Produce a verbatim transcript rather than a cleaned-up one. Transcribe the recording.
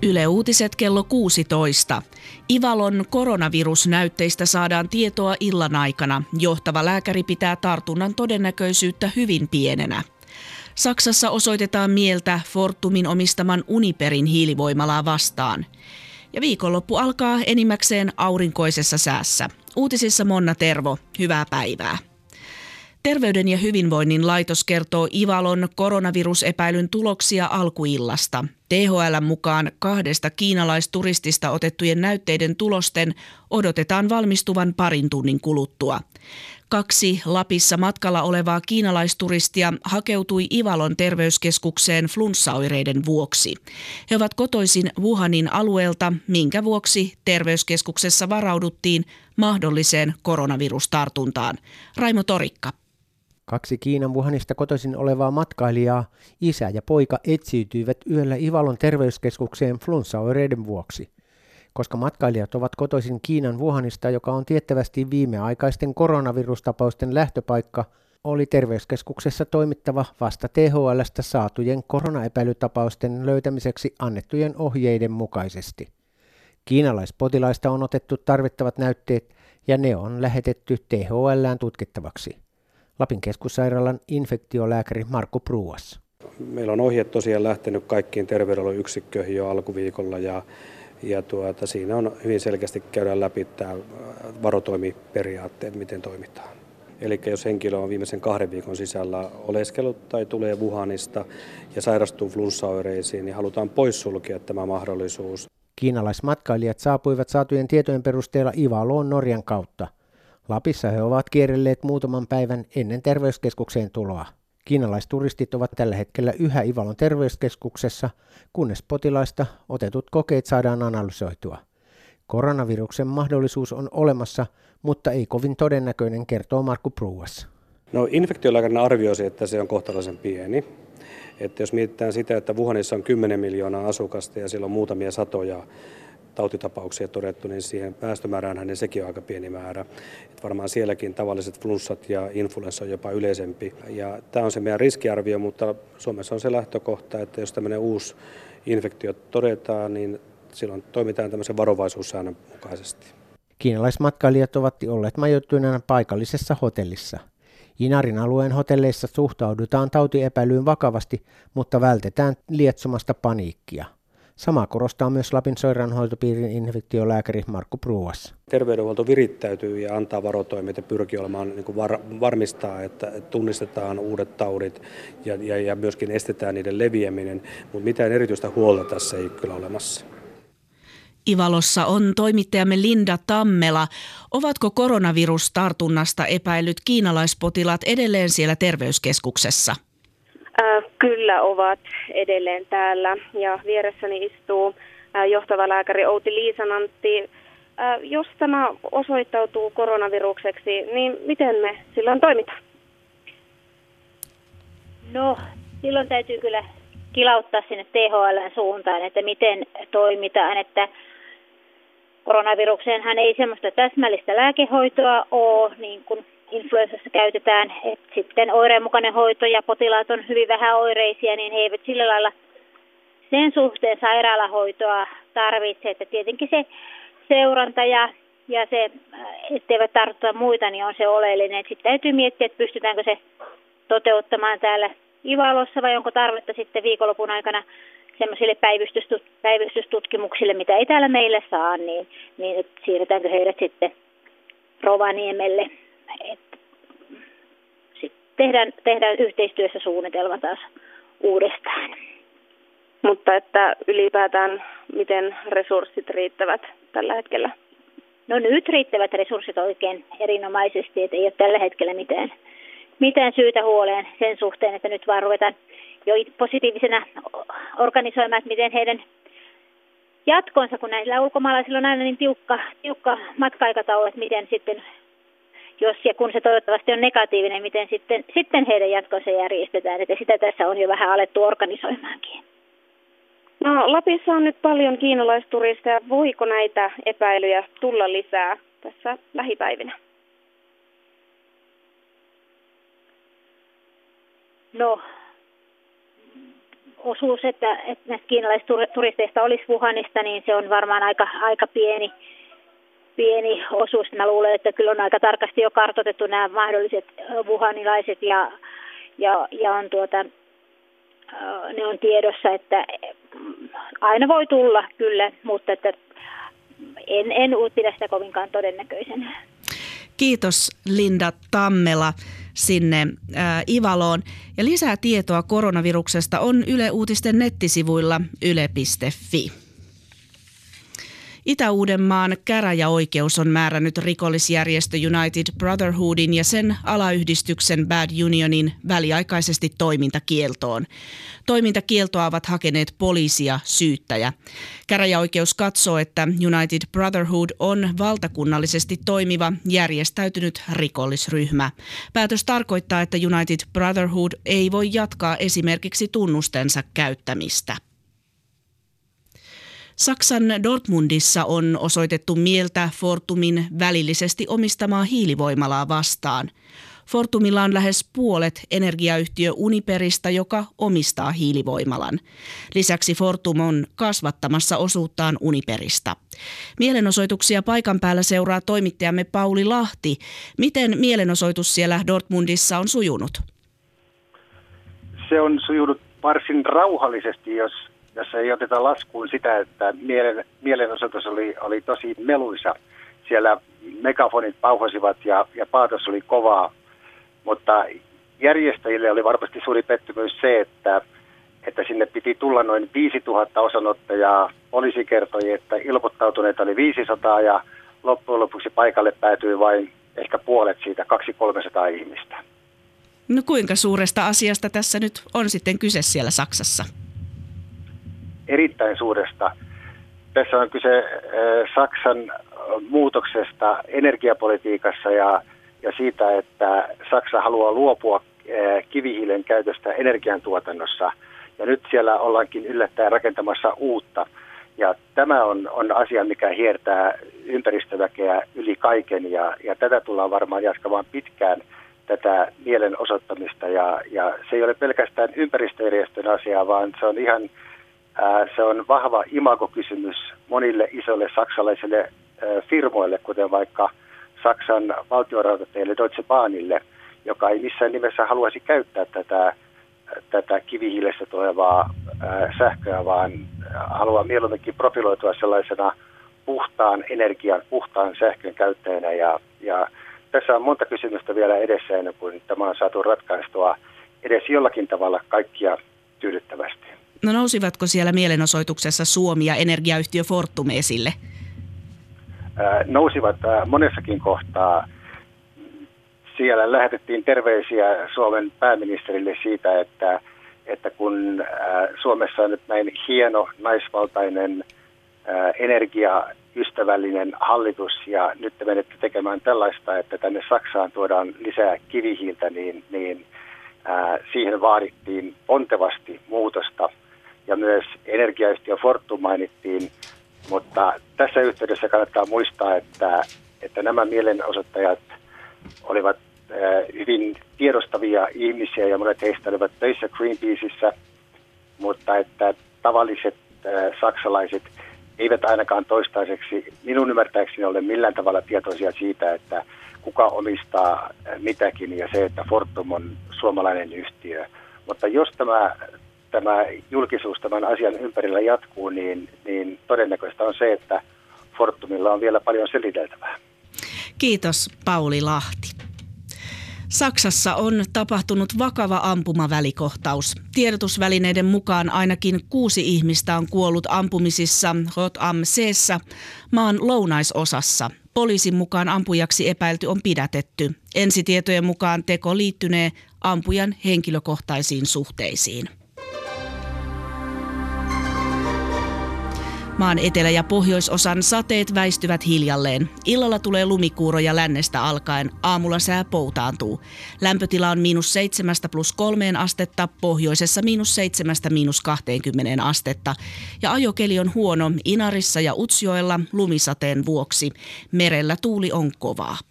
Yle Uutiset kello kuusitoista. Ivalon koronavirusnäytteistä saadaan tietoa illan aikana. Johtava lääkäri pitää tartunnan todennäköisyyttä hyvin pienenä. Saksassa osoitetaan mieltä Fortumin omistaman Uniperin hiilivoimalaa vastaan. Ja viikonloppu alkaa enimmäkseen aurinkoisessa säässä. Uutisissa Monna Tervo, hyvää päivää. Terveyden ja hyvinvoinnin laitos kertoo Ivalon koronavirusepäilyn tuloksia alkuillasta. T H L:n mukaan kahdesta kiinalaisturistista otettujen näytteiden tulosten odotetaan valmistuvan parin tunnin kuluttua. Kaksi Lapissa matkalla olevaa kiinalaisturistia hakeutui Ivalon terveyskeskukseen flunssaoireiden vuoksi. He ovat kotoisin Wuhanin alueelta, minkä vuoksi terveyskeskuksessa varauduttiin mahdolliseen koronavirustartuntaan. Raimo Torikka. Kaksi Kiinan Wuhanista kotoisin olevaa matkailijaa, isä ja poika, etsiytyivät yöllä Ivalon terveyskeskukseen flunssaoireiden vuoksi. Koska matkailijat ovat kotoisin Kiinan Wuhanista, joka on tiettävästi viimeaikaisten koronavirustapausten lähtöpaikka, oli terveyskeskuksessa toimittava vasta T H L:stä saatujen koronaepäilytapausten löytämiseksi annettujen ohjeiden mukaisesti. Kiinalaispotilaista on otettu tarvittavat näytteet ja ne on lähetetty T H L:ään tutkittavaksi. Lapin keskussairaalan infektiolääkäri Markku Pruuas. Meillä on ohjeet tosiaan lähtenyt kaikkiin terveydenhuollon yksikköihin jo alkuviikolla ja, ja tuota, siinä on hyvin selkeästi käydään läpi tämä varotoimiperiaatteet, miten toimitaan. Eli jos henkilö on viimeisen kahden viikon sisällä oleskellut tai tulee Wuhanista ja sairastuu flunssaoireisiin, niin halutaan poissulkea tämä mahdollisuus. Kiinalaismatkailijat saapuivat saatujen tietojen perusteella Ivaloon Norjan kautta. Lapissa he ovat kierrelleet muutaman päivän ennen terveyskeskukseen tuloa. Kiinalaisturistit ovat tällä hetkellä yhä Ivalon terveyskeskuksessa, kunnes potilaista otetut kokeet saadaan analysoitua. Koronaviruksen mahdollisuus on olemassa, mutta ei kovin todennäköinen, kertoo Markku Pruuas. No, infektiolääkärinä arvioisi, että se on kohtalaisen pieni. Että jos mietitään sitä, että Wuhanissa on kymmenen miljoonaa asukasta ja siellä on muutamia satoja tautitapauksia todettu, niin siihen päästömäärään niin sekin on aika pieni määrä. Että varmaan sielläkin tavalliset flunssat ja influenssa on jopa yleisempi. Ja tämä on se meidän riskiarvio, mutta Suomessa on se lähtökohta, että jos tämmöinen uusi infektio todetaan, niin silloin toimitaan tämmöisen varovaisuussäännön mukaisesti. Kiinalaismatkailijat ovat olleet majoittuneena paikallisessa hotellissa. Inarin alueen hotelleissa suhtaudutaan tautiepäilyyn vakavasti, mutta vältetään lietsomasta paniikkia. Sama korostaa myös Lapin sairaanhoitopiirin infektiolääkäri Markku Pruuas. Terveydenhuolto virittäytyy ja antaa varotoimet ja pyrkii olemaan, niin kuin var, varmistaa, että tunnistetaan uudet taudit ja, ja, ja myöskin estetään niiden leviäminen, mutta mitään erityistä huolta tässä ei kyllä olemassa. Ivalossa on toimittajamme Linda Tammela. Ovatko koronavirustartunnasta epäillyt kiinalaispotilaat edelleen siellä terveyskeskuksessa? Äh, kyllä ovat edelleen täällä ja vieressäni istuu äh, johtava lääkäri Outi Liisanantti. Äh, jos tämä osoittautuu koronavirukseksi, niin miten me silloin toimitaan? No, silloin täytyy kyllä kilauttaa sinne T H L:n suuntaan, että miten toimitaan, että koronavirukseenhan ei semmoista täsmällistä lääkehoitoa ole, niin kuin influenssassa käytetään, että sitten oireenmukainen hoito ja potilaat on hyvin vähäoireisia, niin he eivät sillä lailla sen suhteen sairaalahoitoa tarvitse, että tietenkin se seuranta ja, ja se, etteivät tartuta muita, niin on se oleellinen. Sitten täytyy miettiä, että pystytäänkö se toteuttamaan täällä Ivalossa vai onko tarvetta sitten viikonlopun aikana semmoisille päivystystutkimuksille, mitä ei täällä meille saa, niin, niin siirretäänkö heidät sitten Rovaniemelle. Sitten tehdään, tehdään yhteistyössä suunnitelma taas uudestaan. Mutta että ylipäätään miten resurssit riittävät tällä hetkellä? No nyt riittävät resurssit oikein erinomaisesti, että ei ole tällä hetkellä mitään, mitään syytä huoleen sen suhteen, että nyt vaan ruvetaan jo positiivisena organisoimaan, että miten heidän jatkonsa, kun näillä ulkomaalaisilla on aina niin tiukka, tiukka matka-aikataulu, että miten sitten, jos ja kun se toivottavasti on negatiivinen, miten sitten, sitten heidän jatkonsa järjestetään, että sitä tässä on jo vähän alettu organisoimaankin. No, Lapissa on nyt paljon kiinalaisturisteja. Voiko näitä epäilyjä tulla lisää tässä lähipäivinä? No, osuus, että, että näistä kiinalaisturisteista olisi Wuhanista, niin se on varmaan aika, aika pieni, pieni osuus. Mä luulen, että kyllä on aika tarkasti jo kartoitettu nämä mahdolliset wuhanilaiset ja, ja, ja on tuota, ne on tiedossa, että aina voi tulla kyllä, mutta että en, en pidä sitä kovinkaan todennäköisenä. Kiitos Linda Tammela sinne ää, Ivaloon. Ja lisää tietoa koronaviruksesta on Yle Uutisten nettisivuilla yle piste fi. Itä-Uudenmaan käräjäoikeus on määrännyt rikollisjärjestö United Brotherhoodin ja sen alayhdistyksen Bad Unionin väliaikaisesti toimintakieltoon. Toimintakieltoa ovat hakeneet poliisi ja syyttäjä. Käräjäoikeus katsoo, että United Brotherhood on valtakunnallisesti toimiva järjestäytynyt rikollisryhmä. Päätös tarkoittaa, että United Brotherhood ei voi jatkaa esimerkiksi tunnustensa käyttämistä. Saksan Dortmundissa on osoitettu mieltä Fortumin välillisesti omistamaa hiilivoimalaa vastaan. Fortumilla on lähes puolet energiayhtiö Uniperista, joka omistaa hiilivoimalan. Lisäksi Fortum on kasvattamassa osuuttaan Uniperista. Mielenosoituksia paikan päällä seuraa toimittajamme Pauli Lahti. Miten mielenosoitus siellä Dortmundissa on sujunut? Se on sujunut varsin rauhallisesti, jos Jos ei oteta laskuun sitä, että mielen, mielenosoitus oli, oli tosi meluisa. Siellä megafonit pauhasivat ja, ja paatos oli kovaa, mutta järjestäjille oli varmasti suuri pettymys se, että, että sinne piti tulla noin viisituhatta osanottajaa. Poliisi kertoi, että ilmoittautuneita oli viisisataa ja loppujen lopuksi paikalle päätyi vain ehkä puolet siitä, kaksisataa kolmesataa ihmistä. No kuinka suuresta asiasta tässä nyt on sitten kyse siellä Saksassa? Erittäin suuresta. Tässä on kyse Saksan muutoksesta energiapolitiikassa ja, ja siitä, että Saksa haluaa luopua kivihiilen käytöstä energiantuotannossa. Ja nyt siellä ollaankin yllättäen rakentamassa uutta. Ja tämä on, on asia, mikä hiertää ympäristöväkeä yli kaiken ja, ja tätä tullaan varmaan jatkamaan pitkään, tätä mielenosoittamista. Ja, ja se ei ole pelkästään ympäristöjärjestön asiaa, vaan se on ihan Se on vahva imagokysymys monille isoille saksalaisille firmoille, kuten vaikka Saksan valtionrautateille Deutsche Bahnille, joka ei missään nimessä haluaisi käyttää tätä, tätä kivihiilestä tulevaa sähköä, vaan haluaa mieluumminkin profiloitua sellaisena puhtaan energian, puhtaan sähkön käyttäjänä. Ja, ja tässä on monta kysymystä vielä edessä ennen kuin tämä on saatu ratkaistua edes jollakin tavalla kaikkia tyydyttävästi. No nousivatko siellä mielenosoituksessa Suomi ja energiayhtiö Fortum esille? Ää, nousivat ää, monessakin kohtaa. Siellä lähetettiin terveisiä Suomen pääministerille siitä, että, että kun ää, Suomessa on nyt näin hieno, naisvaltainen, ää, energiaystävällinen hallitus ja nyt te menette tekemään tällaista, että tänne Saksaan tuodaan lisää kivihiiltä, niin, niin ää, siihen vaadittiin pontevasti muutosta. Ja myös energiayhtiö Fortum mainittiin, mutta tässä yhteydessä kannattaa muistaa, että, että nämä mielenosoittajat olivat äh, hyvin tiedostavia ihmisiä ja monet heistä olivat töissä Greenpeaceissa, mutta että tavalliset äh, saksalaiset eivät ainakaan toistaiseksi minun ymmärtääkseni ole millään tavalla tietoisia siitä, että kuka omistaa mitäkin ja se, että Fortum on suomalainen yhtiö. Mutta jos tämä tämä julkisuus tämän asian ympärillä jatkuu, niin, niin todennäköistä on se, että Fortumilla on vielä paljon seliteltävää. Kiitos Pauli Lahti. Saksassa on tapahtunut vakava ampumavälikohtaus. Tiedotusvälineiden mukaan ainakin kuusi ihmistä on kuollut ampumisissa Rot am Seessä maan lounaisosassa. Poliisin mukaan ampujaksi epäilty on pidätetty. Ensitietojen mukaan teko liittynee ampujan henkilökohtaisiin suhteisiin. Maan etelä- ja pohjoisosan sateet väistyvät hiljalleen. Illalla tulee lumikuuroja lännestä alkaen, aamulla sää poutaantuu. Lämpötila on miinus seitsemästä plus kolmeen astetta, pohjoisessa miinus seitsemästä miinus kahteenkymmeneen astetta. Ja ajokeli on huono Inarissa ja Utsjoella lumisateen vuoksi. Merellä tuuli on kovaa.